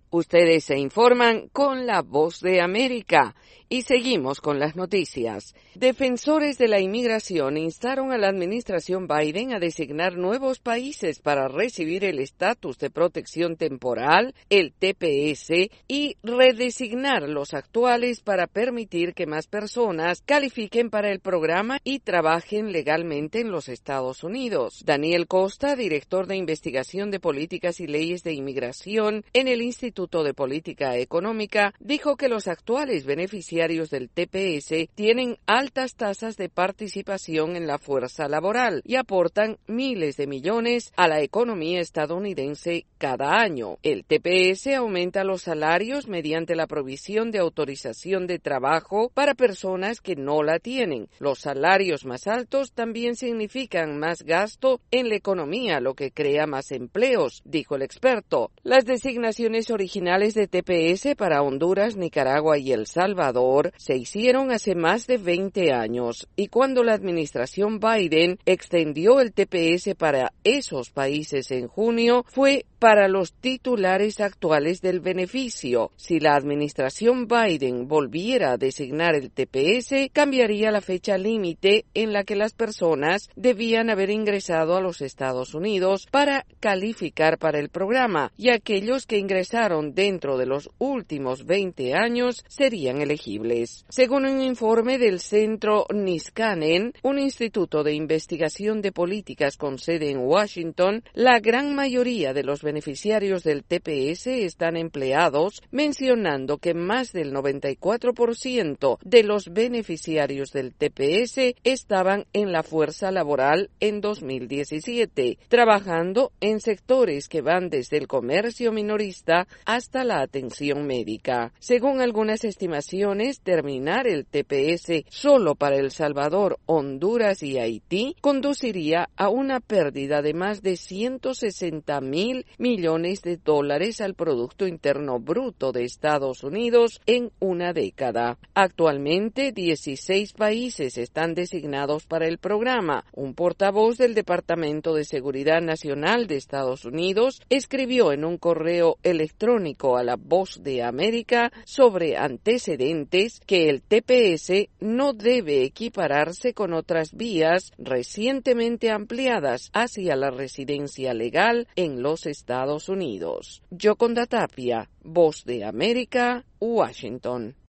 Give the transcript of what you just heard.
Ustedes se informan con La Voz de América y seguimos con las noticias. Defensores de la inmigración instaron a la administración Biden a designar nuevos países para recibir el estatus de protección temporal, el TPS, y redesignar los actuales para permitir que más personas califiquen para el programa y trabajen legalmente en los Estados Unidos. Daniel Costa, director de investigación de políticas y leyes de inmigración en el Instituto de Política Económica, dijo que los actuales beneficiarios del TPS tienen altas tasas de participación en la fuerza laboral y aportan miles de millones a la economía estadounidense cada año. El TPS aumenta los salarios mediante la provisión de autorización de trabajo para personas que no la tienen. Los salarios más altos también significan más gasto en la economía, lo que crea más empleos, dijo el experto. Las designaciones originales de TPS para Honduras, Nicaragua y El Salvador se hicieron hace más de 20 años y cuando la administración Biden extendió el TPS para esos países en junio fue para los titulares actuales del beneficio. Si la administración Biden volviera a designar el TPS, cambiaría la fecha límite en la que las personas debían haber ingresado a los Estados Unidos para calificar para el programa, y aquellos que ingresaron dentro de los últimos 20 años serían elegibles. Según un informe del Centro Niskanen, un instituto de investigación de políticas con sede en Washington, la gran mayoría de los beneficiarios del TPS están empleados, mencionando que más del 94% de los beneficiarios del TPS estaban en la fuerza laboral en 2017, trabajando en sectores que van desde el comercio minorista hasta la atención médica. Según algunas estimaciones, terminar el TPS solo para El Salvador, Honduras y Haití conduciría a una pérdida de más de 160,000 millones de dólares al Producto Interno Bruto de Estados Unidos en una década. Actualmente, 16 países están designados para el programa. Un portavoz del Departamento de Seguridad Nacional de Estados Unidos escribió en un correo electrónico a La Voz de América sobre antecedentes que el TPS no debe equipararse con otras vías recientemente ampliadas hacia la residencia legal en los Estados Unidos. Yoconda Tapia, Voz de América, Washington.